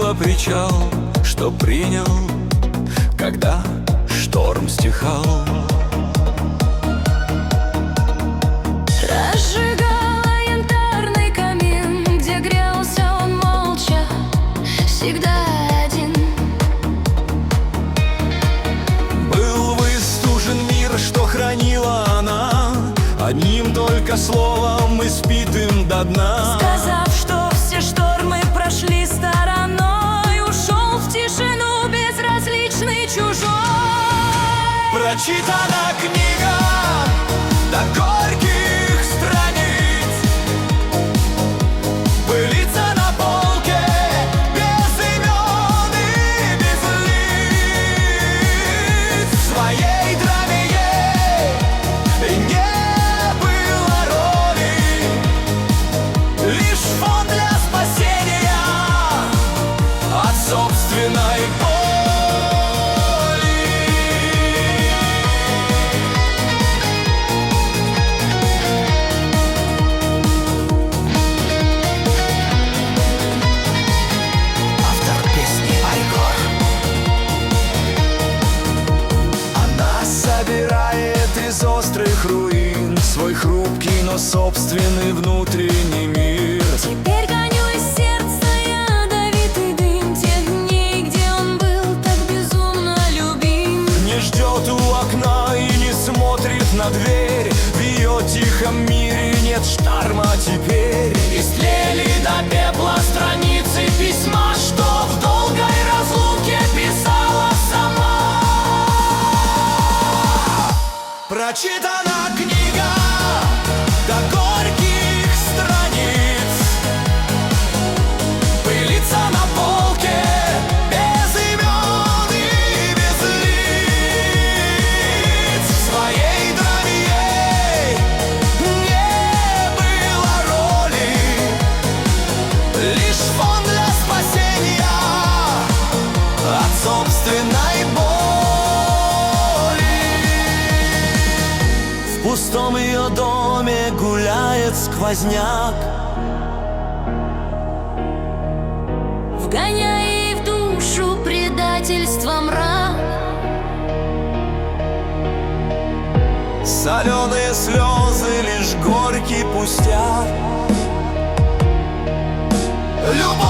видела причал, что принял, когда шторм стихал. Разжигала янтарный камин, где грелся он молча, всегда один. Был выстужен мир, что хранила она, одним только словом испитым до дна. Сказав, что все штормы прошли стороной, ушел в тишину безразличный чужой. Прочитана книга до горьких страниц, пылится на полке без имен и без лиц. В своей драме ей не было роли, лишь фон для спасения от собственной боли. Собирает из острых руин свой хрупкий, но собственный внутренний мир. Теперь гоню из сердца ядовитый дым тех дней, где он был так безумно любим. Не ждет у окна и не смотрит на дверь, в ее тихом мире нет шторма теперь. Истлели до пепла страницы письма, что в долгой разлуке писала сама. Прочитана книга до горьких страниц, пылится на полке без имен и без лиц. В своей драме ей не было роли, лишь фон для спасения от собственной боли. В пустом ее доме гуляет сквозняк, вгоняя ей в душу предательство мрак. соленые слезы, лишь горький пустяк. Любовь